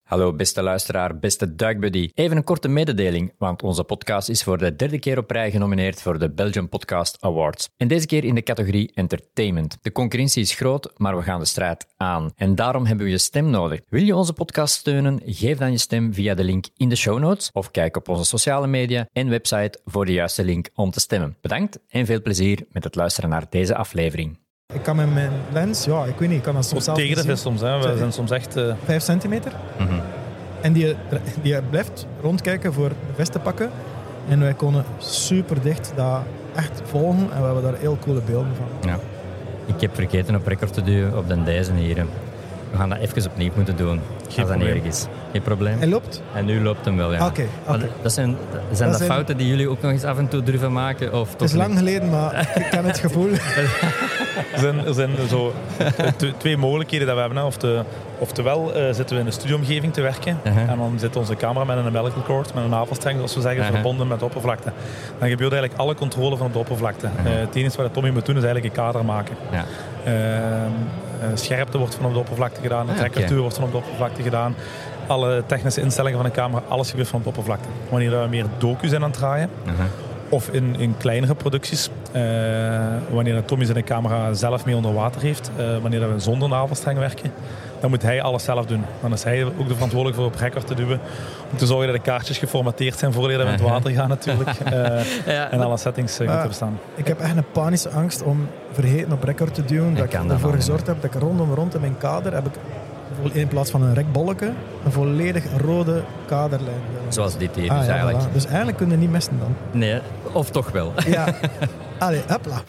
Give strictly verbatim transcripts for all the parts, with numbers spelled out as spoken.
Hallo beste luisteraar, beste duikbuddy. Even een korte mededeling, want onze podcast is voor de derde keer op rij genomineerd voor de Belgian Podcast Awards. En deze keer in de categorie Entertainment. De concurrentie is groot, maar we gaan de strijd aan. En daarom hebben we je stem nodig. Wil je onze podcast steunen? Geef dan je stem via de link in de show notes of kijk op onze sociale media en website voor de juiste link om te stemmen. Bedankt en veel plezier met het luisteren naar deze aflevering. Ik kan met mijn lens, ja, ik weet niet, ik kan dat soms zelf tegen de zien. vis soms, hè. We zijn soms echt... Uh... Vijf centimeter. Mm-hmm. En die, die blijft rondkijken voor de vis te pakken. En wij konden super dicht dat echt volgen. En we hebben daar heel coole beelden van. Ja. Ik heb vergeten op record te duwen op de deze hier. We gaan dat even opnieuw moeten doen. Geen als dat erg is. Geen probleem. Hij loopt? En nu loopt hem wel, ja. Oké, okay, okay. Dat zijn, dat, zijn dat zijn... fouten die jullie ook nog eens af en toe durven maken? Of het is lang geleden, maar ik ken het gevoel. Er zijn, er zijn zo twee mogelijkheden dat we hebben. Of te, oftewel uh, zitten we in een studioomgeving te werken. Uh-huh. En dan zit onze cameraman in een umbilical cord met een navelstreng, zoals we zeggen, uh-huh. verbonden met de oppervlakte. Dan gebeurt eigenlijk alle controle van de oppervlakte. Uh-huh. Uh, het enige wat Tommy moet doen is eigenlijk een kader maken. Ja. Uh, uh, scherpte wordt van op de oppervlakte gedaan, de trekkertuur okay. wordt van op de oppervlakte gedaan. Alle technische instellingen van de camera, alles gebeurt van op de oppervlakte. Wanneer we meer docu's zijn aan het draaien, uh-huh. of in, in kleinere producties, uh, wanneer Tommy zijn camera zelf mee onder water heeft, uh, wanneer we zonder navelstreng werken, dan moet hij alles zelf doen. Dan is hij ook de verantwoordelijk voor op record te duwen, om te zorgen dat de kaartjes geformateerd zijn voordat we met water gaan natuurlijk. Uh, ja, en alle settings uh, uh, moeten bestaan. Ik heb echt een panische angst om vergeten op record te duwen. Dat ik, ik ervoor gezorgd heb dat ik rondom rond in mijn kader heb ik in plaats van een rekbolletje een volledig rode kaderlijn. Zoals dit hier ah, dus ja, eigenlijk. Voilà. Dus eigenlijk kun je niet missen dan. Nee, of toch wel. Ja. Allee, hopla.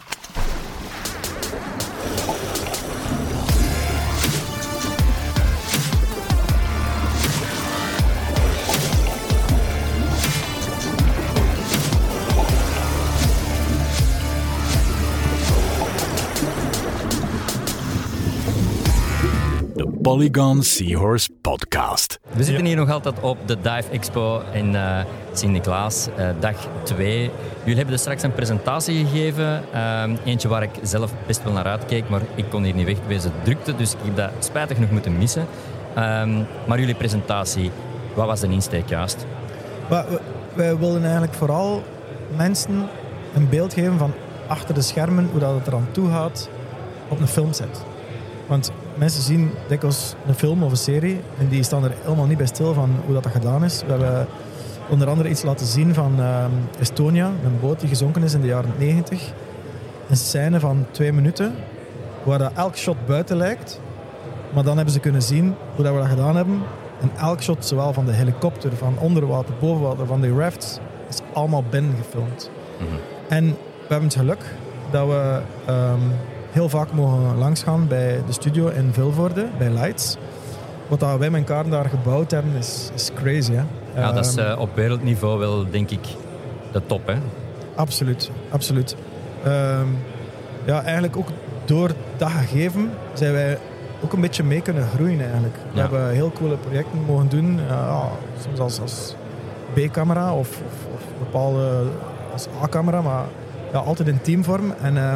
Polygon Seahorse Podcast. We zitten hier nog altijd op de Dive Expo in uh, Sint-Niklaas, uh, dag twee. Jullie hebben dus straks een presentatie gegeven. Uh, eentje waar ik zelf best wel naar uitkeek, maar ik kon hier niet weg wezen drukte, dus ik heb dat spijtig nog moeten missen. Uh, maar jullie presentatie, wat was de insteek juist? Wij wilden eigenlijk vooral mensen een beeld geven van achter de schermen, hoe dat het eraan toe gaat op een filmset. Want mensen zien dikwijls een film of een serie en die staan er helemaal niet bij stil van hoe dat, dat gedaan is. We hebben onder andere iets laten zien van uh, Estonia, een boot die gezonken is in de jaren negentig. Een scène van twee minuten waar dat elk shot buiten lijkt, maar dan hebben ze kunnen zien hoe dat we dat gedaan hebben. En elk shot, zowel van de helikopter, van onder water, boven water, van de rafts, is allemaal binnen gefilmd. Mm-hmm. En we hebben het geluk dat we... Um, heel vaak mogen langsgaan bij de studio in Vilvoorde, bij Lights. Wat wij met elkaar daar gebouwd hebben, is, is crazy. Hè? Ja, um, dat is uh, op wereldniveau wel, denk ik, de top, hè? Absoluut, absoluut. Um, ja, eigenlijk ook door dat gegeven zijn wij ook een beetje mee kunnen groeien, eigenlijk. We ja. hebben heel coole projecten mogen doen, uh, soms als, als B-camera of, of, of bepaalde als A-camera, maar ja, altijd in teamvorm. En... Um,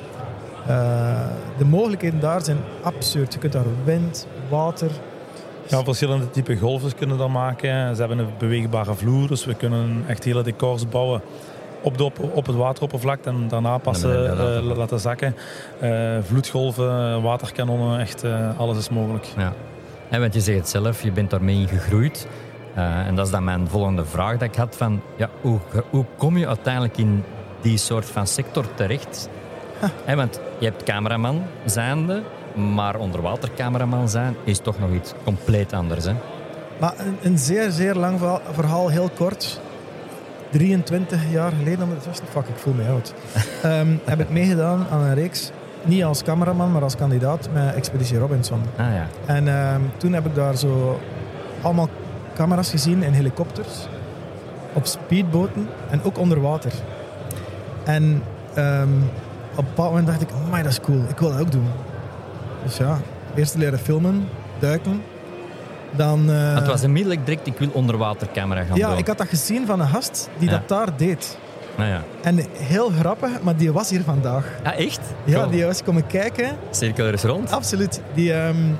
Uh, de mogelijkheden daar zijn absurd. Je kunt daar wind, water... Ja, verschillende typen golven kunnen dat maken. Ze hebben een beweegbare vloer, dus we kunnen echt hele decors bouwen op, de, op het wateroppervlak en daarna passen uh, laten zakken. Uh, vloedgolven, waterkanonnen, echt uh, alles is mogelijk. Ja. En want je zegt het zelf, je bent daarmee gegroeid. Uh, en dat is dan mijn volgende vraag dat ik had van, ja, hoe, hoe kom je uiteindelijk in die soort van sector terecht? He, want je hebt cameraman zijnde, maar onderwatercameraman zijn is toch nog iets compleet anders. Hè? Maar een, een zeer, zeer lang verhaal, verhaal heel kort. drieëntwintig jaar geleden, fuck, ik voel me oud. um, heb ik meegedaan aan een reeks, niet als cameraman, maar als kandidaat met Expeditie Robinson. Ah, ja. En um, toen heb ik daar zo allemaal camera's gezien in helikopters, op speedboten en ook onder water. En... Um, op een bepaald moment dacht ik, amai, dat is cool, ik wil dat ook doen. Dus ja, eerst leren filmen, duiken. Dan... Uh... Het was onmiddellijk direct, ik wil onderwatercamera gaan ja, doen. Ja, ik had dat gezien van een gast die ja. dat daar deed. Ah, ja. En heel grappig, maar die was hier vandaag. Ah, echt? Ja, cool. die was komen kijken. Cirkel er eens rond? Absoluut. Die, um,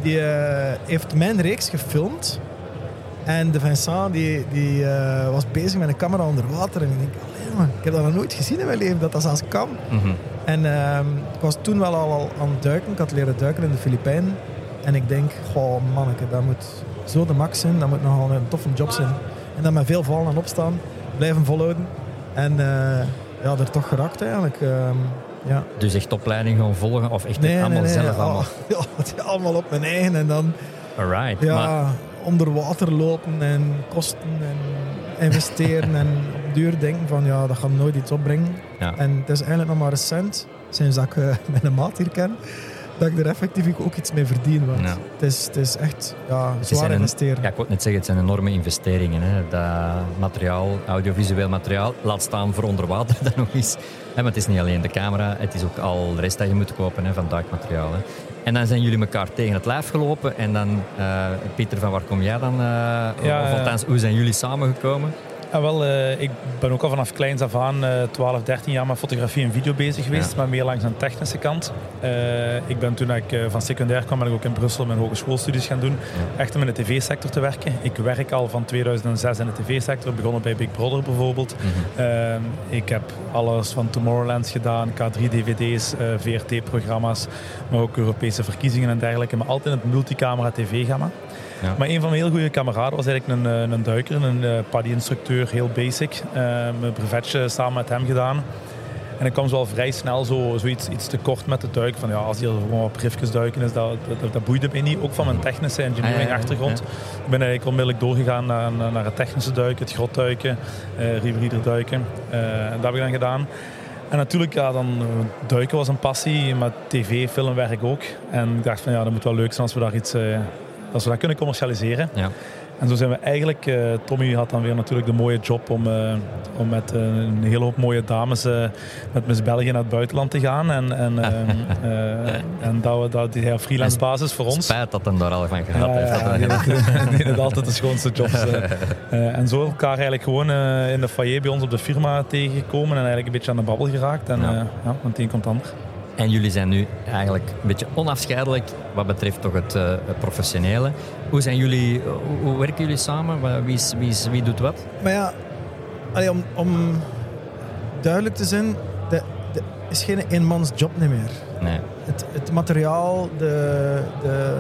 die uh, heeft mijn reeks gefilmd. En de Vincent die, die, uh, was bezig met een camera onder water. En ik denk, allee, man, ik heb dat nog nooit gezien in mijn leven, dat dat zelfs kan. Mm-hmm. En uh, ik was toen wel al, al aan het duiken. Ik had leren duiken in de Filipijnen. En ik denk, goh manneke, dat moet zo de max zijn. Dat moet nogal een toffe job zijn. En dan met veel vallen en opstaan. Blijven volhouden. En uh, ja, er toch geraakt eigenlijk. Uh, ja. Dus echt opleiding gaan volgen? Of echt nee, allemaal nee, nee, zelf? Ja, allemaal? Ja, allemaal op mijn eigen. En dan Alright, ja, maar... onder water lopen en kosten en investeren. En op duur denken van, ja, dat gaat nooit iets opbrengen. Ja. En het is eigenlijk nog maar recent, sinds dat ik uh, mijn maat hier ken, dat ik er effectief ook iets mee verdien. Want ja. het, is, het is echt ja, zwaar een, investeren. Ja, ik wou net zeggen, het zijn enorme investeringen. Hè. Dat materiaal, audiovisueel materiaal, laat staan voor onder water dan nog eens. Hè, maar het is niet alleen de camera, het is ook al de rest dat je moet kopen hè, van duikmateriaal. Hè. En dan zijn jullie elkaar tegen het lijf gelopen. En dan, uh, Pieter, van waar kom jij dan? Uh, ja, of althans, hoe zijn jullie samengekomen? Ja, wel, uh, ik ben ook al vanaf kleins af aan uh, twaalf, dertien jaar met fotografie en video bezig geweest, ja. maar meer langs aan de technische kant. Uh, ik ben toen ik uh, van secundair kwam, ben ik ook in Brussel mijn hogeschoolstudies gaan doen. Ja. Echt om in de tv-sector te werken. Ik werk al van tweeduizend zes in de tv-sector, begonnen bij Big Brother bijvoorbeeld. Mm-hmm. Uh, ik heb alles van Tomorrowland gedaan, K drie D V D's, uh, V R T-programma's, maar ook Europese verkiezingen en dergelijke, maar altijd in het multicamera tv-gamma. Ja. Maar een van mijn heel goede kameraden was eigenlijk een, een duiker, een uh, paddy-instructeur, heel basic. Uh, mijn brevetje samen met hem gedaan. En ik kwam zo al vrij snel zo, zoiets iets te kort met de duik. Van, ja, als hier gewoon wat briefjes duiken is, dat, dat, dat boeide me niet. Ook van mijn technische engineering achtergrond. Ja, ja, ja. Ik ben eigenlijk onmiddellijk doorgegaan naar, naar het technische duiken, het grotduiken, uh, riverreader duiken. Uh, en dat heb ik dan gedaan. En natuurlijk, ja, dan, uh, duiken was een passie, maar tv, filmwerk ook. En ik dacht van, ja, dat moet wel leuk zijn als we daar iets... Uh, als we dat kunnen commercialiseren. Ja. En zo zijn we eigenlijk... Uh, Tommy had dan weer natuurlijk de mooie job om, uh, om met uh, een hele hoop mooie dames uh, met Miss België naar het buitenland te gaan. En, en, uh, uh, en dat we dat die freelance basis voor ons. Spijt dat hem daar al van gehad uh, heeft. Ja, nee, nee, dat altijd de schoonste jobs. Uh, uh, en zo elkaar eigenlijk gewoon uh, in de foyer bij ons op de firma tegengekomen en eigenlijk een beetje aan de babbel geraakt. En ja. Uh, ja, want het een komt ander. En jullie zijn nu eigenlijk een beetje onafscheidelijk wat betreft toch het, uh, het professionele. Hoe zijn jullie, hoe, hoe werken jullie samen? Wie, is, wie, is, wie doet wat? Maar ja, allee, om, om duidelijk te zijn, dat is geen eenmans job niet meer. Nee. Het, het materiaal, de, de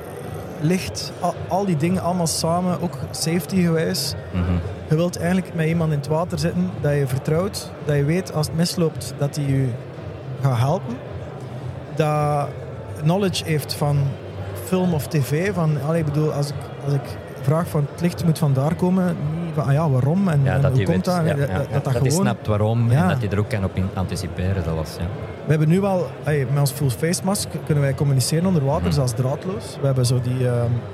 licht, al, al die dingen allemaal samen, ook safety gewijs. Mm-hmm. Je wilt eigenlijk met iemand in het water zitten dat je vertrouwt, dat je weet als het misloopt dat hij je gaat helpen. Dat knowledge heeft van film of tv. Van, allee, ik bedoel, als ik, als ik vraag van het licht moet vandaar komen, niet van ah ja, waarom en, ja, en dat hoe komt weet, dat? Ja, dat, ja, dat, ja. dat, dat dat je gewoon, snapt waarom ja. en dat je er ook kan op in anticiperen zelfs. Ja. We hebben nu wel, allee, met ons full face mask kunnen wij communiceren onder water, mm. zelfs draadloos. We hebben zo die, uh,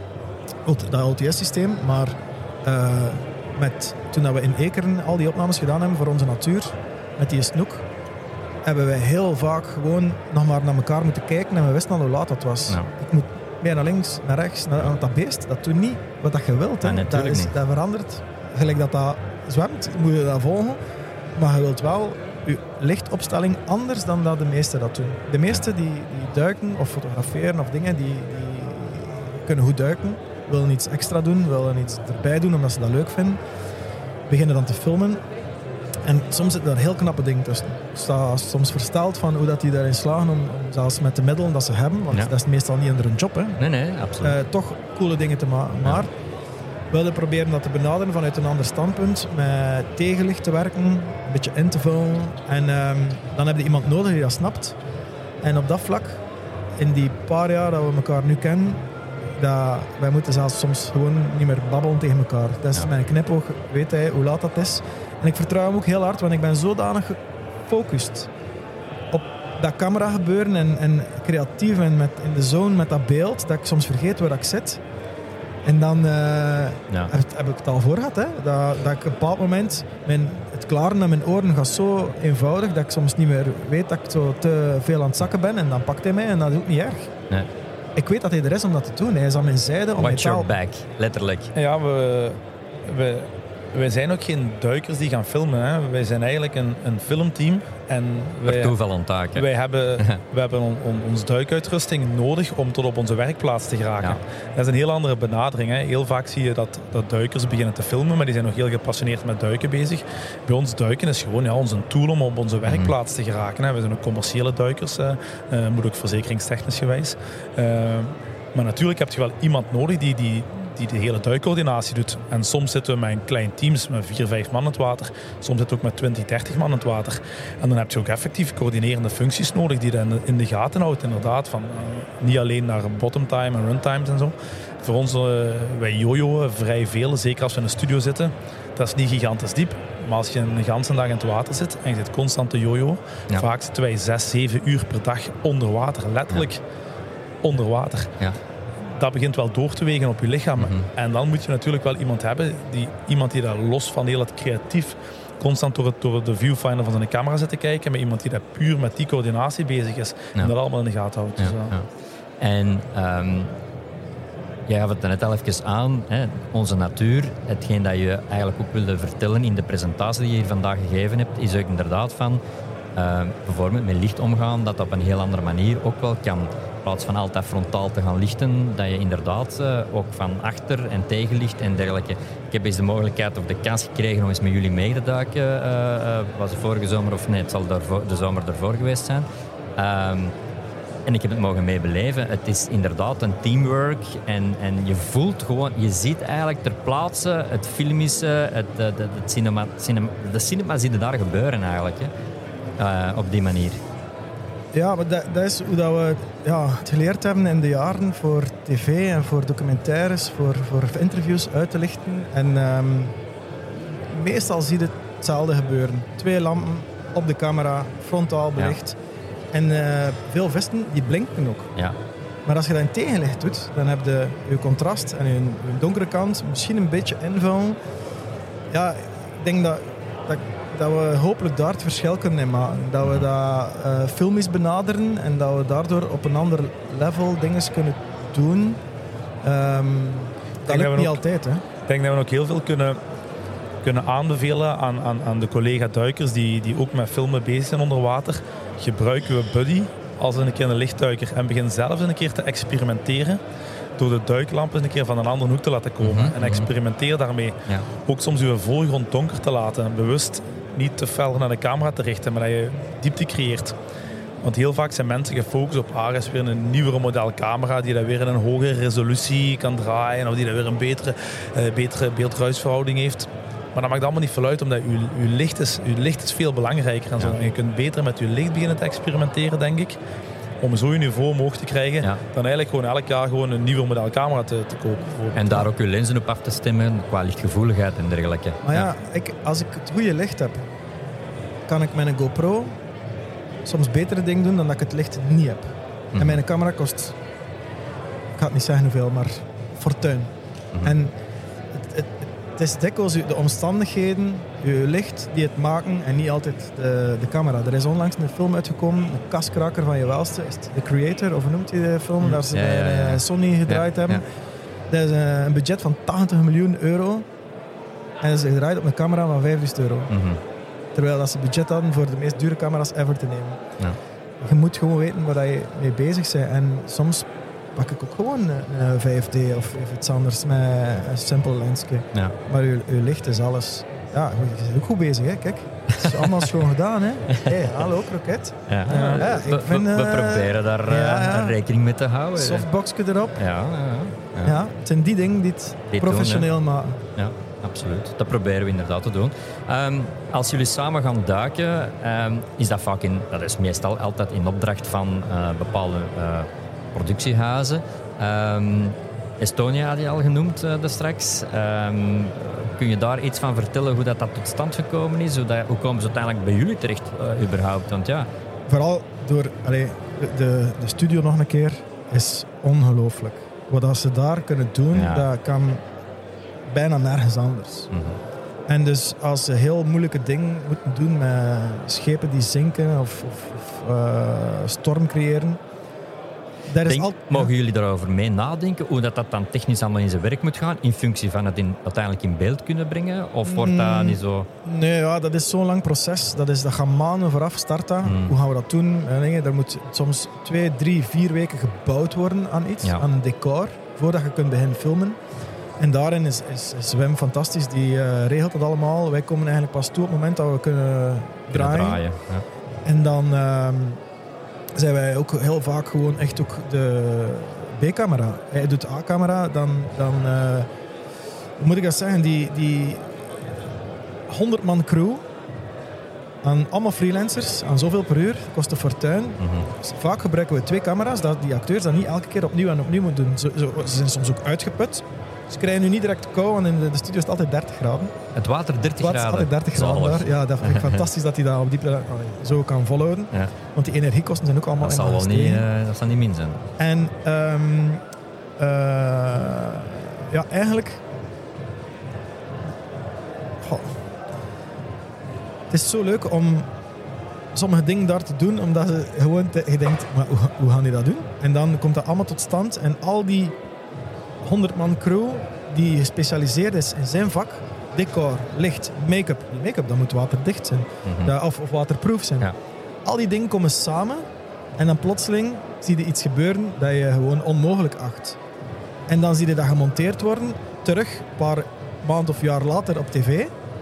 dat L T S-systeem, maar uh, met, toen we in Ekeren al die opnames gedaan hebben voor onze natuur, met die snoek, hebben wij heel vaak gewoon nog maar naar elkaar moeten kijken en we wisten al hoe laat dat was. Ja. Ik moet meer naar links, naar rechts, naar dat beest. Dat doet niet wat dat je wilt. Hè. Ja, dat, is, dat verandert. Gelijk dat dat zwemt, moet je dat volgen. Maar je wilt wel je lichtopstelling anders dan dat de meesten dat doen. De meesten die, die duiken of fotograferen of dingen, die, die kunnen goed duiken, willen iets extra doen, willen iets erbij doen omdat ze dat leuk vinden. Beginnen dan te filmen. En soms zitten daar heel knappe dingen tussen. Ik sta soms versteld van hoe dat die daarin slagen, om, om zelfs met de middelen dat ze hebben, want ja. dat is meestal niet in hun job, hè. Nee, nee, absoluut. Uh, toch coole dingen te maken. Maar ja. we willen proberen dat te benaderen vanuit een ander standpunt, met tegenlicht te werken, een beetje in te vullen. En um, dan heb je iemand nodig die dat snapt. En op dat vlak, in die paar jaar dat we elkaar nu kennen, dat wij moeten zelfs soms gewoon niet meer babbelen tegen elkaar. Dat is ja. mijn knipoog, weet hij hoe laat dat is. En ik vertrouw hem ook heel hard, want ik ben zodanig gefocust op dat camera gebeuren en, en creatief en met, in de zone met dat beeld, dat ik soms vergeet waar ik zit. En dan uh, ja. heb, heb ik het al voor gehad, hè? Dat, dat ik op een bepaald moment, mijn, het klaren aan mijn oren gaat zo eenvoudig dat ik soms niet meer weet dat ik zo te veel aan het zakken ben en dan pakt hij mij en dat is ook niet erg. Nee. Ik weet dat hij er is om dat te doen. Hij is aan mijn zijde. Om Watch your taal... back, letterlijk. Ja, we... we... We wij zijn ook geen duikers die gaan filmen. Hè. Wij zijn eigenlijk een, een filmteam. En wij, toeval onttaken. Wij hebben, wij hebben on, on, onze duikuitrusting nodig om tot op onze werkplaats te geraken. Ja. Dat is een heel andere benadering. Hè. Heel vaak zie je dat, dat duikers beginnen te filmen, maar die zijn nog heel gepassioneerd met duiken bezig. Bij ons duiken is gewoon ja, onze tool om op onze werkplaats te geraken. Hè. We zijn ook commerciële duikers, uh, uh, moet ook verzekeringstechnisch gewijs. Uh, maar natuurlijk heb je wel iemand nodig die... die die de hele duikcoördinatie doet. En soms zitten we met een klein teams met vier, vijf man in het water. Soms zitten we ook met twintig, dertig man in het water. En dan heb je ook effectief coördinerende functies nodig die je in de gaten houdt. Inderdaad, van, uh, niet alleen naar bottom time en run times en zo. Voor ons, uh, wij jojoen vrij veel, zeker als we in een studio zitten. Dat is niet gigantisch diep. Maar als je een ganse dag in het water zit en je zit constant te jojo, ja. Vaak zitten wij zes, zeven uur per dag onder water. Letterlijk ja. onder water. Ja. Dat begint wel door te wegen op je lichaam. Mm-hmm. En dan moet je natuurlijk wel iemand hebben, die, iemand die daar los van heel het creatief constant door, het, door de viewfinder van zijn camera zit te kijken, met iemand die daar puur met die coördinatie bezig is ja. en dat allemaal in de gaten houdt. Ja, dus, uh. ja. En um, jij gaf het net al even aan, hè, onze natuur, hetgeen dat je eigenlijk ook wilde vertellen in de presentatie die je hier vandaag gegeven hebt, is ook inderdaad van uh, bijvoorbeeld met licht omgaan, dat op een heel andere manier ook wel kan. In plaats van altijd frontaal te gaan lichten, dat je inderdaad uh, ook van achter en tegenlicht en dergelijke. Ik heb eens de mogelijkheid of de kans gekregen om eens met jullie mee te duiken. Uh, uh, was het vorige zomer of nee, het zal daarvoor, de zomer ervoor geweest zijn. Um, en ik heb het mogen meebeleven. Het is inderdaad een teamwork en, en je voelt gewoon, je ziet eigenlijk ter plaatse het filmische, het, de, de, het cinema, cinema, de cinema zie je daar gebeuren eigenlijk, hè. Uh, op die manier. Ja, maar dat, dat is hoe dat we ja, het geleerd hebben in de jaren voor tv en voor documentaires, voor, voor interviews uit te lichten. En um, meestal zie je hetzelfde gebeuren. Twee lampen op de camera, frontaal belicht. Ja. En uh, veel vesten, die blinken ook. Ja. Maar als je dat in tegenlicht doet, dan heb je je contrast en je, je donkere kant misschien een beetje invullen. Ja, ik denk dat... dat dat we hopelijk daar het verschil kunnen in maken. Dat we dat uh, filmisch benaderen en dat we daardoor op een ander level dingen kunnen doen. Um, dat lukt niet ook, altijd. Hè? Ik denk dat we ook heel veel kunnen, kunnen aanbevelen aan, aan, aan de collega-duikers die, die ook met filmen bezig zijn onder water. Gebruik uw buddy als een keer een lichtduiker en begin zelf een keer te experimenteren. Door de duiklampen een keer van een andere hoek te laten komen. Mm-hmm. En experimenteer daarmee. Ja. Ook soms uw voorgrond donker te laten. Bewust niet te fel naar de camera te richten, maar dat je diepte creëert. Want heel vaak zijn mensen gefocust op ah, is weer een nieuwere model camera die dat weer in een hogere resolutie kan draaien of die dat weer een betere, uh, betere beeld-ruisverhouding heeft. Maar dat maakt allemaal niet veel uit, omdat uw, uw, licht, is, uw licht is veel belangrijker. En zo. En je kunt beter met uw licht beginnen te experimenteren, denk ik. Om zo je niveau omhoog te krijgen, ja. dan eigenlijk gewoon elk jaar gewoon een nieuwe model camera te, te kopen. En daar ook je lenzen op af te stemmen, qua lichtgevoeligheid en dergelijke. Maar ja, ja. Ik, als ik het goede licht heb, kan ik met een GoPro soms betere dingen doen dan dat ik het licht niet heb. Mm. En mijn camera kost, ik ga het niet zeggen hoeveel, maar fortuin. Mm-hmm. En het, het, het is dikwijls de omstandigheden, je licht die het maken en niet altijd de, de camera. Er is onlangs een film uitgekomen, een kaskraker van je welste, is het The Creator, of hoe noemt hij de film? Mm. Daar ze ja, ja, ja, ja. Sony gedraaid ja, hebben. Ja. Dat is een budget van tachtig miljoen euro en dat is gedraaid op een camera van vijfduizend euro. Mm-hmm. Terwijl dat ze budget hadden voor de meest dure camera's ever te nemen. Ja. Je moet gewoon weten waar je mee bezig bent. En soms pak ik ook gewoon een vijf D of iets anders met een simpel lensje. Ja. Maar je, je licht is alles. Ja, je bent ook goed bezig, hè? Kijk. Het is allemaal schoon gedaan, hè? Hey, hallo, kroket. Ja. Ja, ja, ik we, vind, uh, we proberen daar uh, ja, ja. rekening mee te houden. Softboxje erop. Ja, ja, ja. ja, het zijn die dingen die het die professioneel doen, maken. Ja. Absoluut, dat proberen we inderdaad te doen. Um, als jullie samen gaan duiken, um, is dat vaak in, dat is meestal altijd in opdracht van uh, bepaalde uh, productiehuizen. Um, Estonia had je al genoemd uh, straks. Um, kun je daar iets van vertellen hoe dat, dat tot stand gekomen is? Hoe, dat, hoe komen ze uiteindelijk bij jullie terecht uh, überhaupt? Want, ja. Vooral door allee, de, de studio nog een keer is ongelooflijk. Wat ze daar kunnen doen, ja. dat kan bijna nergens anders. Mm-hmm. En dus als ze heel moeilijke dingen moeten doen met schepen die zinken of, of, of uh, storm creëren, Dat is Denk, al, mogen ja. jullie daarover mee nadenken, hoe dat, dat dan technisch allemaal in zijn werk moet gaan, in functie van het in, uiteindelijk in beeld kunnen brengen? Of wordt dat niet zo... Nee, ja, dat is zo'n lang proces. Dat, is, dat gaat maanden vooraf starten. Mm. Hoe gaan we dat doen? En dingen, er moet soms twee, drie, vier weken gebouwd worden aan iets, Ja. aan een decor, voordat je kunt beginnen filmen. En daarin is, is, is Wim fantastisch. Die uh, regelt dat allemaal. Wij komen eigenlijk pas toe op het moment dat we kunnen kunnen draaien. draaien? Ja. En dan uh, zijn wij ook heel vaak gewoon echt ook de B-camera. Hij doet de A-camera. Dan, dan uh, hoe moet ik dat zeggen? Die, die honderd man crew aan allemaal freelancers, aan zoveel per uur, kost een fortuin. Mm-hmm. Dus vaak gebruiken we twee camera's, dat die acteurs dat niet elke keer opnieuw en opnieuw moeten doen. Zo, zo, ze zijn soms ook uitgeput. Ze krijgen nu niet direct kou, want in de, de studio is het altijd dertig graden. Het water dertig Het water is graden. altijd dertig graden Zalig. daar. Ja, dat vind ik fantastisch dat hij dat op die plek zo kan volhouden. Ja. Want die energiekosten zijn ook allemaal Dat in zal wel niet, gestegen. uh, dat zal niet min zijn. En um, uh, ja, eigenlijk... Goh. Het is zo leuk om sommige dingen daar te doen, omdat je gewoon te, je denkt, maar hoe, hoe gaan die dat doen? En dan komt dat allemaal tot stand. En al die honderd man crew die gespecialiseerd is in zijn vak, decor, licht, make-up. Die make-up, dat moet waterdicht zijn. Mm-hmm. Dat, of, of waterproof zijn. Ja. Al die dingen komen samen en dan plotseling zie je iets gebeuren dat je gewoon onmogelijk acht. En dan zie je dat gemonteerd worden, terug, een paar maanden of jaar later op tv.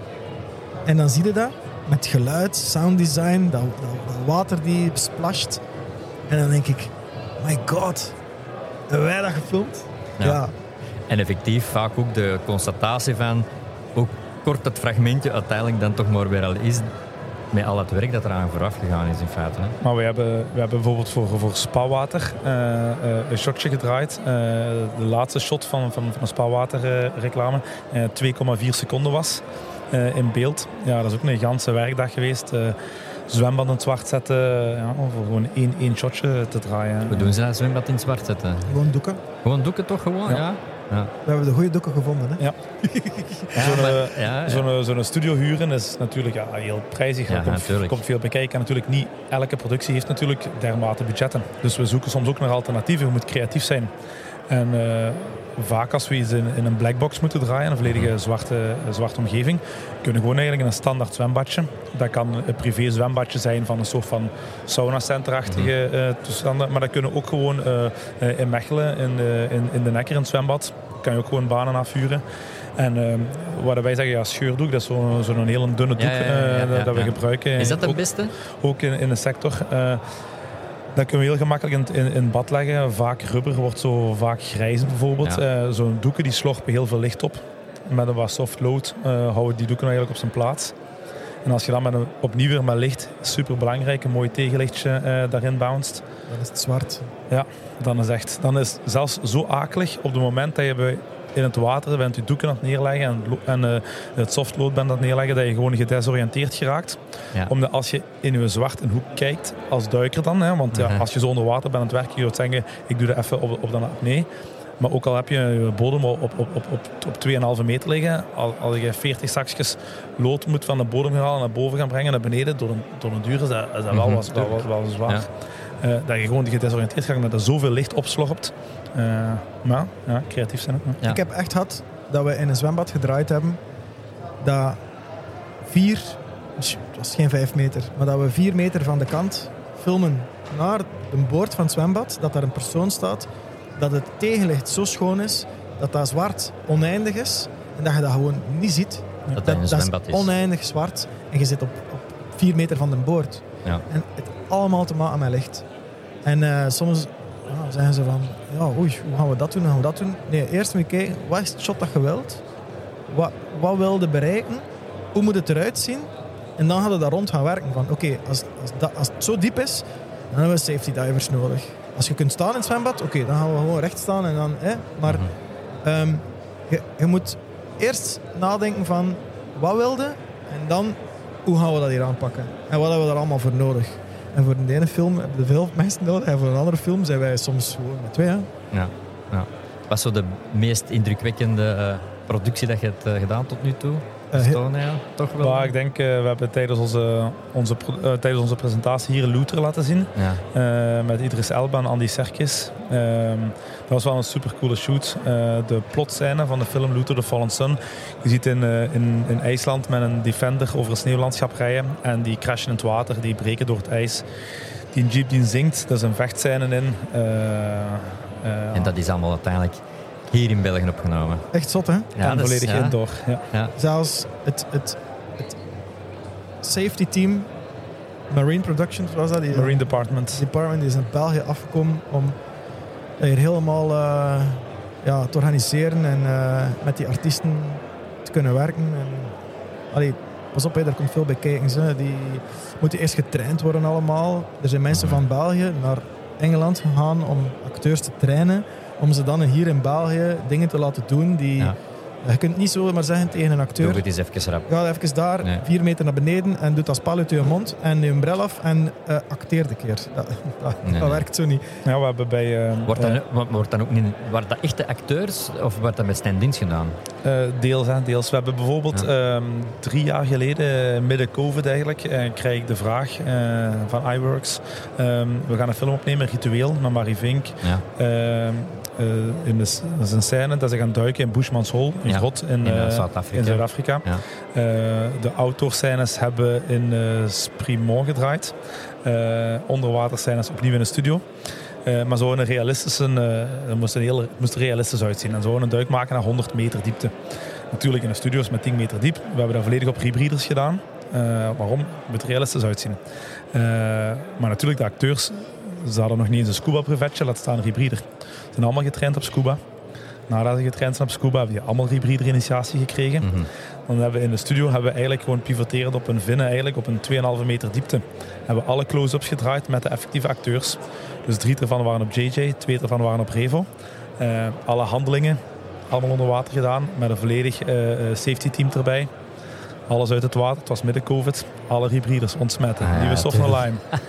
En dan zie je dat met geluid, sounddesign, dat, dat, dat water die splasht. En dan denk ik, my god, hebben wij dat gefilmd? Ja. Ja. En effectief vaak ook de constatatie van hoe kort het fragmentje uiteindelijk dan toch maar weer al is, met al het werk dat eraan vooraf gegaan is in feite. Hè. Maar we hebben, we hebben bijvoorbeeld voor, voor spawater uh, uh, een shotje gedraaid. Uh, de laatste shot van, van, van een spawater uh, reclame uh, twee komma vier seconden was uh, in beeld. Ja, dat is ook een ganse werkdag geweest. Uh, zwembad in het zwart zetten, ja, om gewoon één, één shotje te draaien. Hoe doen ze dat, zwembad in het zwart zetten? Gewoon doeken. Gewoon doeken toch gewoon, ja? Ja. Ja. We hebben de goede doeken gevonden. Hè? Ja. Ja, Zo'n maar- uh, ja, ja. zo'n, uh, zo'n studio huren is natuurlijk ja, heel prijzig. Ja, Er komt, natuurlijk. komt veel bij kijken. En natuurlijk niet elke productie heeft natuurlijk dermate budgetten. Dus we zoeken soms ook naar alternatieven. Je moet creatief zijn. En uh, vaak als we iets in, in een blackbox moeten draaien, een volledige zwarte, zwarte omgeving, kunnen we gewoon eigenlijk een standaard zwembadje. Dat kan een privé zwembadje zijn van een soort van sauna-centerachtige uh, toestanden. Maar dat kunnen ook gewoon uh, uh, in Mechelen, in, uh, in, in de Nekker, in het zwembad, kan je ook gewoon banen afvuren. En uh, wat wij zeggen, ja, scheurdoek, dat is zo'n zo'n hele dunne doek Ja, ja, ja, ja, uh, ja, dat we ja. gebruiken. Is dat het ook, beste? ook in, in de sector. Uh, dat kunnen we heel gemakkelijk in, in, in bad leggen. Vaak rubber wordt zo vaak grijs bijvoorbeeld. Ja. Uh, zo'n doeken die slorpen heel veel licht op. Met een wat soft load uh, houden die doeken eigenlijk op zijn plaats. En als je dan met een, opnieuw weer met licht, super belangrijk, een mooi tegenlichtje uh, daarin bounced. Dan is het zwart. Ja, dan is echt, dan is het zelfs zo akelig op het moment dat je bij, in het water bent je doeken aan het neerleggen en, en uh, het softload bent aan het neerleggen, dat je gewoon gedesoriënteerd geraakt. Ja. Omdat als je in je zwart een hoek kijkt, als duiker dan, hè, want ja, Uh-huh. als je zo onder water bent aan het werken, je zou zeggen, ik doe dat even op, op de apnee. Maar ook al heb je je bodem op, op, op, op, op twee komma vijf meter liggen, als je veertig zakjes lood moet van de bodem gaan halen, naar boven gaan brengen, naar beneden, door een, door een duur is dat, is dat wel, Mhm, wel, wel, wel, wel zwaar. Ja. Uh, dat je gewoon gedesoriënteerd gaat, dat er zoveel licht opslorpt. Uh, maar ja, creatief zijn ook. Ja. Ik heb echt gehad dat we in een zwembad gedraaid hebben dat vier, het was geen vijf meter, maar dat we vier meter van de kant filmen naar een boord van het zwembad, dat daar een persoon staat, dat het tegenlicht zo schoon is, dat dat zwart oneindig is en dat je dat gewoon niet ziet. Dat dat in een zwembad is. oneindig zwart en je zit op, op vier meter van de boord. Ja. En het allemaal te maken met licht. En uh, soms ja, zeggen ze van, ja, oei, hoe gaan we dat doen, hoe gaan we dat doen? Nee, eerst moet je kijken, wat is het shot dat je wilt? Wat, wat wil je bereiken? Hoe moet het eruit zien? En dan gaan we daar rond gaan werken. Van, oké, okay, als, als, dat- als het zo diep is, dan hebben we safety divers nodig. Als je kunt staan in het zwembad, oké, okay, dan gaan we gewoon recht staan. En dan, hè, maar um, je, je moet eerst nadenken van, wat wilde? En dan, hoe gaan we dat hier aanpakken? En wat hebben we daar allemaal voor nodig? En voor de ene film hebben we veel mensen nodig. En voor een andere film zijn wij soms gewoon met twee. Hè? Ja. Ja. Wat is zo de meest indrukwekkende uh, productie dat je hebt uh, gedaan tot nu toe? Uh, Estonia, toch wel? Ja, ik denk, uh, we hebben tijdens onze, onze, uh, tijdens onze presentatie hier Luther laten zien. Ja. Uh, met Idris Elba en Andy Serkis. Uh, dat was wel een supercoole shoot. Uh, de plotscène van de film Luther, The Fallen Sun. Je ziet in, uh, in, in IJsland met een Defender over een sneeuwlandschap rijden. En die crashen in het water, die breken door het ijs. Die jeep die zinkt, daar is een vechtscène in. Uh, uh, en dat is allemaal uiteindelijk hier in België opgenomen. Echt zot, hè? Ja, en volledig ja. indoor. Ja. Ja. Zelfs het, het, het safety team, Marine Production, was dat? Die, Marine Department. Department die is in België afgekomen om hier helemaal uh, ja, te organiseren en uh, met die artiesten te kunnen werken. En, allee, pas op, hè, daar komt veel bij kijken. Hè. Die moeten eerst getraind worden allemaal. Er zijn mensen van België naar Engeland gegaan om acteurs te trainen. Om ze dan hier in België dingen te laten doen die... Ja. Je kunt niet zomaar zeggen tegen een acteur... Doe het eens even rap. Ga even daar, nee. vier meter naar beneden en doe dat spel uit je mond en je bril af en uh, acteer de keer. Dat, dat, nee, dat nee. werkt zo niet. Ja, we hebben bij... Uh, wordt, dat, uh, wordt dan ook niet... Waren dat echte acteurs of wordt dat met stand-ins gedaan? Uh, deels, hè, deels. We hebben bijvoorbeeld ja. um, drie jaar geleden, midden COVID eigenlijk, uh, kreeg ik de vraag uh, van iWorks. Um, we gaan een film opnemen, Ritueel, met Marie Vink. Ja. Uh, Uh, in de, dat is een scène dat ze gaan duiken in Bushman's Hole, een ja, grot in, uh, in Zuid-Afrika. Zuid-Afrika. Ja. Uh, de outdoor-scènes hebben in uh, Sprimont gedraaid. Uh, onderwaterscènes opnieuw in de studio. Uh, maar zo een realistische, uh, dat moest, een heel, moest er realistisch uitzien. En zo een duik maken naar honderd meter diepte. Natuurlijk in de studio's met tien meter diep. We hebben dat volledig op rebreathers gedaan. Uh, waarom? Het moet er realistisch uitzien. Uh, maar natuurlijk de acteurs... Ze hadden nog niet eens een scuba-brevetje, laat staan een rebreather. Ze zijn allemaal getraind op scuba. Nadat ze getraind zijn op scuba, hebben die allemaal rebreather-initiatie gekregen. Mm-hmm. Dan hebben we in de studio hebben we eigenlijk gewoon pivoterend op een vinnen, eigenlijk op een twee komma vijf meter diepte. Hebben we alle close-ups gedraaid met de effectieve acteurs. Dus drie ervan waren op J J, twee ervan waren op Revo. Uh, alle handelingen, allemaal onder water gedaan, met een volledig uh, safety team erbij. Alles uit het water, het was midden COVID. Alle rebreathers ontsmetten, ah, nieuwe ja, soft lime.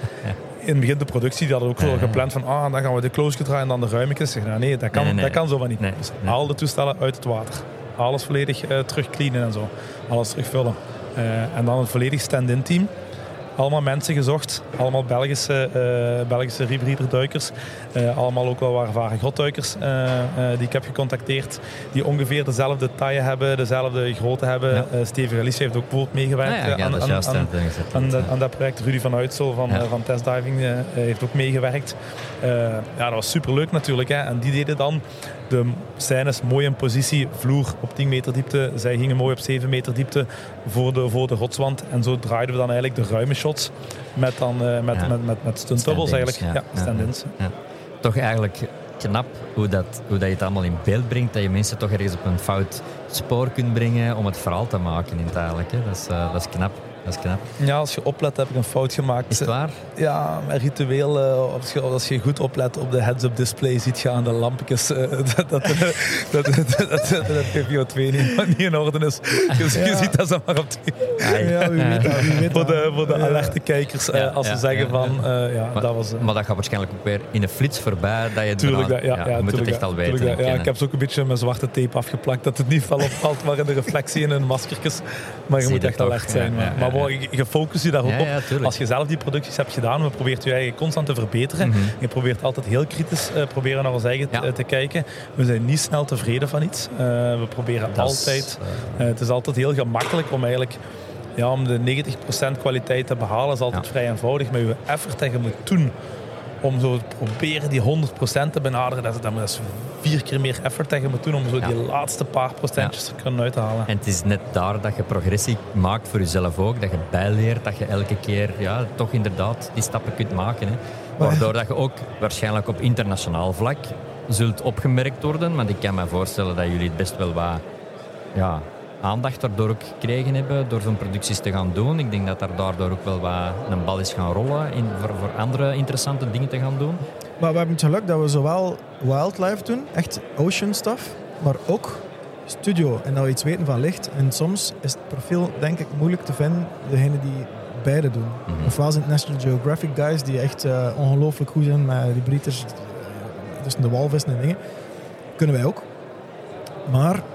In het begin de productie, die hadden ook wel gepland van ah, dan gaan we de close draaien en dan de ruimekjes. Zeg, nou, nee, dat kan, nee, nee, dat kan zo van niet. Nee, dus nee. Al de toestellen uit het water. Alles volledig uh, terug cleanen en zo. Alles terugvullen. Uh, en dan een volledig stand-in team. Allemaal mensen gezocht. Allemaal Belgische, uh, Belgische rebreather-duikers. Uh, allemaal ook wel ervaren grotduikers uh, uh, die ik heb gecontacteerd. Die ongeveer dezelfde taille hebben, dezelfde grootte hebben. Ja. Uh, Steven Galice heeft ook bijvoorbeeld meegewerkt ah, ja, ja, aan, aan, aan, aan, aan, de, aan dat project. Rudy van Uitsel van, ja. uh, van Testdiving uh, heeft ook meegewerkt. Uh, ja, dat was superleuk natuurlijk. Hè. En die deden dan de scènes mooi in positie. Vloer op tien meter diepte. Zij gingen mooi op zeven meter diepte voor de, voor de rotswand. En zo draaiden we dan eigenlijk de ruime shots met, dan, uh, met, ja. met, met, met stunt doubles eigenlijk. Ja, ja stand-ins. Ja, ja. Toch eigenlijk knap hoe, dat, hoe dat je het allemaal in beeld brengt. Dat je mensen toch ergens op een fout spoor kunt brengen om het verhaal te maken in het eigenlijk. Hè. Dat is, uh, dat is knap. Dat is knap. Ja, als je oplet heb ik een fout gemaakt. Is het waar? Ja, met Ritueel, uh, als, je, als je goed oplet op de heads-up display, ziet je aan de lampjes uh, dat, dat, dat, dat, dat, dat, dat P V O twee niet, niet in orde is. Dus ja. Je ziet dat zo maar op die... Ja, wie weet dat. Wie weet voor de, voor de alerte kijkers, uh, als ze ja, zeggen ja, van... Uh, ja, maar, dat was, uh, maar dat gaat waarschijnlijk ook weer in een flits voorbij. Dat je tuurlijk, eraan, dat, ja, ja, ja, je moet tuurlijk, het echt al weten. Tuurlijk, ja, ik heb ze ook een beetje met zwarte tape afgeplakt, dat het niet fel opvalt, maar in de reflectie in hun maskertjes. Maar je Zie moet echt toch, alert zijn. Ja, maar ja, ja, maar je, je focust je daar ook ja, op. Ja, als je zelf die producties hebt gedaan, we probeert je eigen constant te verbeteren. Mm-hmm. Je probeert altijd heel kritisch uh, proberen naar ons eigen ja. te kijken. We zijn niet snel tevreden van iets. Uh, we proberen dat altijd... Is, uh... Uh, het is altijd heel gemakkelijk om eigenlijk... Ja, om de negentig procent kwaliteit te behalen is altijd ja. vrij eenvoudig. Maar je effort dat je moet doen om zo te proberen die honderd procent te benaderen, dat is, dat is vier keer meer effort dat je moet doen om zo ja. die laatste paar procentjes ja. te kunnen uithalen. En het is net daar dat je progressie maakt voor jezelf ook, dat je bijleert, dat je elke keer ja, toch inderdaad die stappen kunt maken. Hè. Waardoor dat je ook waarschijnlijk op internationaal vlak zult opgemerkt worden, want ik kan me voorstellen dat jullie het best wel wat... Ja, aandacht daardoor ook gekregen hebben door zo'n producties te gaan doen. Ik denk dat er daardoor ook wel wat een bal is gaan rollen in, voor, voor andere interessante dingen te gaan doen. Maar we hebben het geluk dat we zowel wildlife doen, echt ocean stuff, maar ook studio en dat we iets weten van licht. En soms is het profiel denk ik moeilijk te vinden, degene die beide doen. Mm-hmm. Ofwel zijn het National Geographic guys die echt uh, ongelooflijk goed zijn met die breeders tussen de walvissen en dingen. Kunnen wij ook. Maar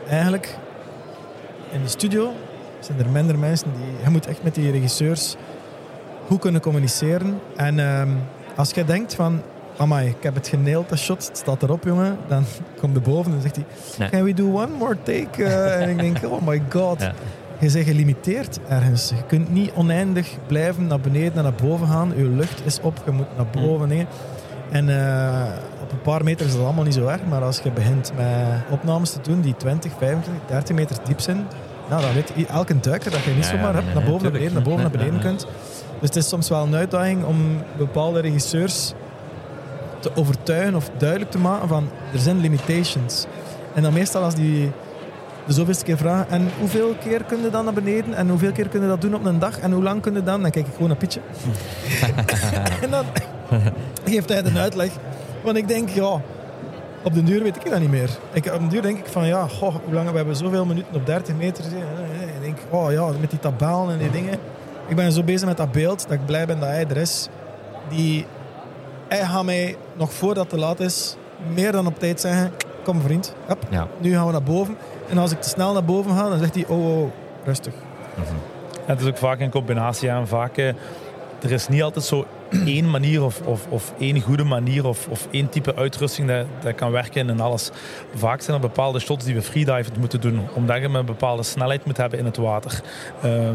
eigenlijk in de studio zijn er minder mensen die... Je moet echt met die regisseurs goed kunnen communiceren. En um, als je denkt van... Amai, ik heb het geneeld, dat shot, het staat erop, jongen. Dan komt de boven en zegt hij... Nee. Can we do one more take? Uh, en ik denk, oh my god. Ja. Je bent gelimiteerd ergens. Je kunt niet oneindig blijven naar beneden en naar boven gaan. Je lucht is op, je moet naar boven. Mm. En uh, op een paar meter is dat allemaal niet zo erg. Maar als je begint met opnames te doen die twintig, vijfentwintig, dertig meter diep zijn... Nou, dan weet elke duiker dat je niet ja, zomaar ja, nee, naar boven, nee, naar beneden, naar boven, nee, naar beneden nee, kunt. Dus het is soms wel een uitdaging om bepaalde regisseurs te overtuigen of duidelijk te maken van er zijn limitations. En dan meestal als die de zoveelste keer vragen en hoeveel keer kun je dan naar beneden en hoeveel keer kun je dat doen op een dag en hoe lang kun je dan? Dan kijk ik gewoon naar Pietje. En dan geeft hij een uitleg. Want ik denk, ja, op de duur weet ik dat niet meer. Ik, op de duur denk ik van, ja, goh, hoe lang we hebben zoveel minuten op dertig meter. Ik denk, oh ja, met die tabellen en die dingen. Ik ben zo bezig met dat beeld dat ik blij ben dat hij er is. Die, hij gaat mij nog voordat het te laat is meer dan op tijd zeggen, kom vriend, hop, ja. Nu gaan we naar boven. En als ik te snel naar boven ga, dan zegt hij, oh, oh rustig. Mm-hmm. Het is ook vaak een combinatie. En vaak, eh, er is niet altijd zo één manier of, of, of één goede manier of, of één type uitrusting dat, dat kan werken en alles. Vaak zijn er bepaalde shots die we freedivend moeten doen, omdat je een bepaalde snelheid moet hebben in het water. Uh, uh,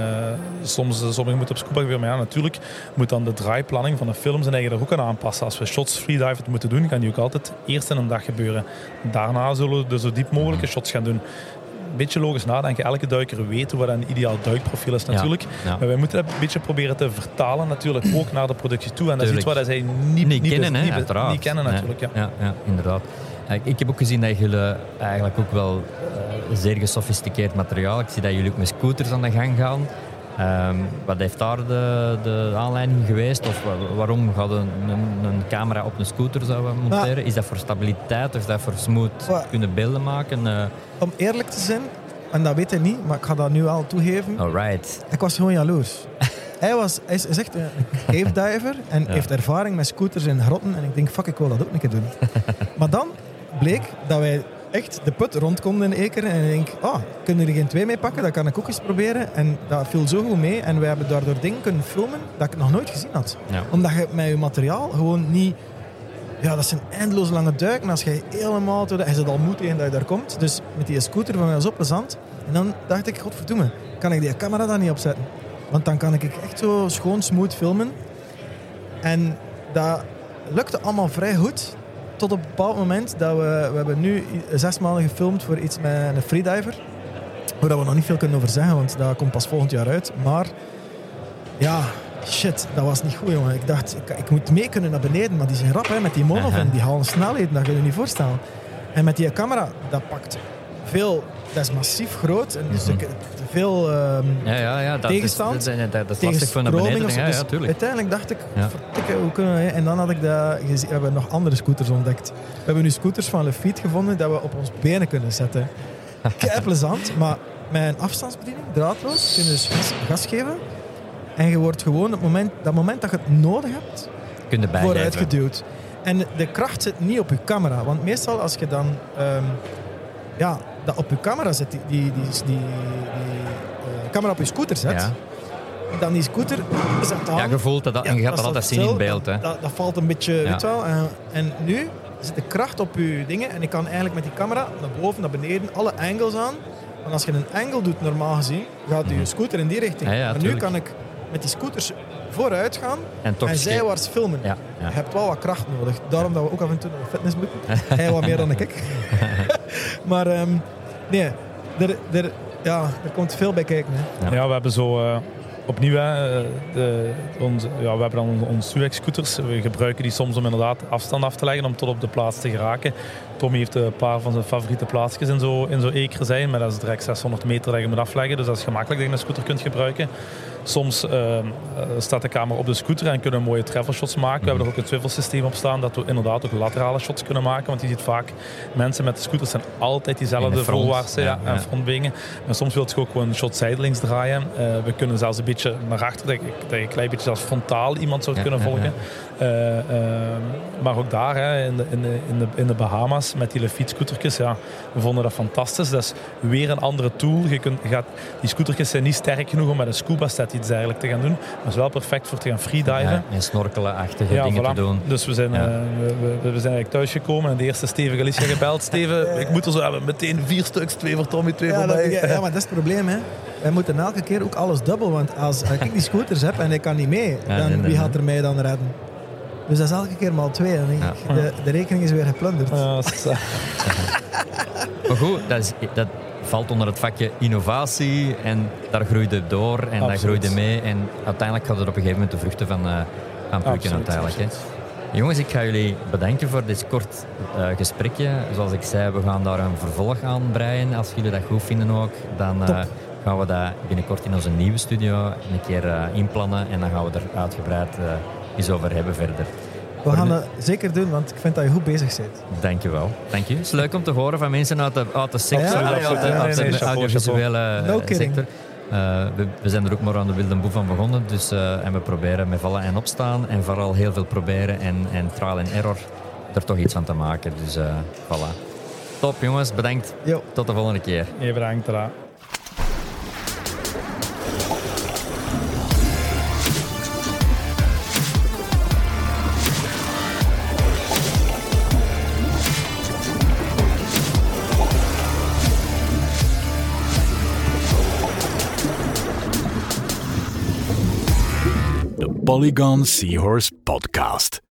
soms sommigen moeten op scuba geweer, maar ja, natuurlijk moet dan de draaiplanning van de film zijn eigen er ook aan aanpassen. Als we shots freedivend moeten doen, kan die ook altijd eerst in een dag gebeuren. Daarna zullen we de zo diep mogelijke shots gaan doen. Een beetje logisch nadenken. Elke duiker weet wat een ideaal duikprofiel is natuurlijk. Ja, ja. Maar wij moeten dat een beetje proberen te vertalen natuurlijk ook naar de productie toe. En dat Tuurlijk. is iets wat zij niet, niet, niet kennen, niet, hè, niet, niet kennen natuurlijk. Ja. Ja, ja, inderdaad. Ik heb ook gezien dat jullie eigenlijk ook wel uh, zeer gesofisticeerd materiaal. Ik zie dat jullie ook met scooters aan de gang gaan. Um, wat heeft daar de, de aanleiding geweest? Of waarom gaat een, een, een camera op een scooter zouden monteren? Ja. Is dat voor stabiliteit of is dat voor smooth Wat? kunnen beelden maken? Uh... Om eerlijk te zijn, en dat weet hij niet, maar ik ga dat nu al toegeven. Alright. Ik was gewoon jaloers. hij, was, hij is echt een cave diver en ja. heeft ervaring met scooters in grotten. En ik denk, fuck, ik wil dat ook een keer doen. Maar dan bleek dat wij echt de put rondkonden in één keer. En ik denk, oh, kunnen er geen twee mee pakken? Dat kan ik ook eens proberen. En dat viel zo goed mee. En wij hebben daardoor dingen kunnen filmen dat ik nog nooit gezien had. Ja. Omdat je met je materiaal gewoon niet... Ja, dat zijn eindeloos lange duiken. Als je helemaal... Hij zit al moe tegen dat je daar komt. Dus met die scooter van mij was op plezant. En dan dacht ik, godverdomme, kan ik die camera daar niet opzetten? Want dan kan ik echt zo schoon smooth filmen. En dat lukte allemaal vrij goed. Tot op een bepaald moment dat we... We hebben nu zes maanden gefilmd voor iets met een freediver. Waar we nog niet veel kunnen over zeggen, want dat komt pas volgend jaar uit. Maar ja, shit, dat was niet goed, jongen. Ik dacht, ik, ik moet mee kunnen naar beneden, maar die zijn rap, hè, met die monovan. Die halen snelheden, dat kun je je niet voorstellen. En met die camera, dat pakt veel... Dat is massief groot en dus mm-hmm. veel um, ja, ja, ja, dat tegenstand. Is, dat, dat, dat is lastig voor naar beneden. Ja, dus ja, uiteindelijk dacht ik, ja. vertikken, hoe kunnen we... En dan had ik dat gezien, hebben we nog andere scooters ontdekt. We hebben nu scooters van Lefeet gevonden dat we op ons benen kunnen zetten. Kei plezant, maar met een afstandsbediening, draadloos, kun je dus gas, gas geven. En je wordt gewoon op het moment, dat moment dat je het nodig hebt, vooruit geduwd. En de kracht zit niet op je camera. Want meestal als je dan... Um, ja, dat op je camera zit, die, die, die, die, die uh, camera op je scooter zet, ja. dan die scooter zet aan. Ja, je voelt dat, dat ja, en je gaat dat altijd zien in beeld. Hè. Dat, dat valt een beetje, ja. weet wel. En, en nu zit de kracht op je dingen en ik kan eigenlijk met die camera naar boven, naar beneden, alle angles aan. Want als je een angle doet, normaal gezien, gaat je scooter in die richting. Ja, ja, maar nu kan ik met die scooters vooruit gaan en, en zijwaarts filmen. Ja, ja. Je hebt wel wat kracht nodig. Daarom dat we ook af en toe naar de fitness moeten. Hij wat meer dan ik. Maar um, nee, er, er, ja, er komt veel bij kijken. Hè. Ja. ja, we hebben zo uh, opnieuw hè, de, onze, ja, we hebben dan onze Suex-scooters. We gebruiken die soms om inderdaad afstand af te leggen om tot op de plaats te geraken. Tommy heeft een paar van zijn favoriete plaatsjes in zo'n in zo eker zijn, maar dat is direct zeshonderd meter dat je moet afleggen. Dus dat is gemakkelijk dat je een scooter kunt gebruiken. Soms uh, staat de camera op de scooter en kunnen we mooie travel shots maken. We hebben er ook een swivel-systeem op staan dat we inderdaad ook laterale shots kunnen maken. Want je ziet vaak, mensen met de scooters zijn altijd diezelfde voorwaartse ja, ja, en frontbenen. Maar soms wil je ook gewoon een shot zijdelings draaien. Uh, we kunnen zelfs een beetje naar achter, dat je, dat je een klein beetje zelfs frontaal iemand zou ja, kunnen volgen. Ja, ja. Uh, uh, maar ook daar, hè, in, de, in, de, in, de, in de Bahama's, Yamaha's met die fietsscootertjes. Ja, we vonden dat fantastisch. Dat is weer een andere tool. Je kunt, je gaat, die scootertjes zijn niet sterk genoeg om met een scuba set iets eigenlijk te gaan doen. Maar het is wel perfect voor te gaan freediven. Ja, en snorkelen-achtige ja, dingen voilà. te doen. Dus we zijn, ja. uh, we, we, we zijn eigenlijk thuisgekomen en de eerste Steven Galicia gebeld. Steven, ik moet er zo hebben. Meteen vier stuks. Twee voor Tommy, twee ja, voor dat, mij. Ja, maar dat is het probleem. Hè. Wij moeten elke keer ook alles dubbel. Want als, als ik die scooters heb en ik kan niet mee, ja, dan, nee, nee, wie gaat er mij dan redden? Dus dat is elke keer maal twee. Dan denk ik, ja. de, de rekening is weer geplunderd. Ja, maar goed, dat, is, dat valt onder het vakje innovatie. En daar groeide door en Absoluut. daar groeide mee. En uiteindelijk gaat het op een gegeven moment de vruchten van, uh, van plukken uiteindelijk. Hè. Jongens, ik ga jullie bedanken voor dit kort uh, gesprekje. Zoals ik zei, we gaan daar een vervolg aan breien. Als jullie dat goed vinden ook, dan uh, gaan we dat binnenkort in onze nieuwe studio een keer uh, inplannen. En dan gaan we er uitgebreid uh, eens over hebben verder. We gaan het zeker doen, want ik vind dat je goed bezig bent. Dank je wel. Dank je. Het is leuk om te horen van mensen uit de, uit de sector, ja, ja, uit de, uit de nee, nee, audiovisuele no sector. Uh, we, we zijn er ook maar aan de wilde boel van begonnen. Dus, uh, en we proberen met vallen en opstaan. En vooral heel veel proberen en, en trial en error er toch iets van te maken. Dus uh, voilà. Top jongens, bedankt. Yo. Tot de volgende keer. Je bedankt. Ra. Polygon Seahorse Podcast.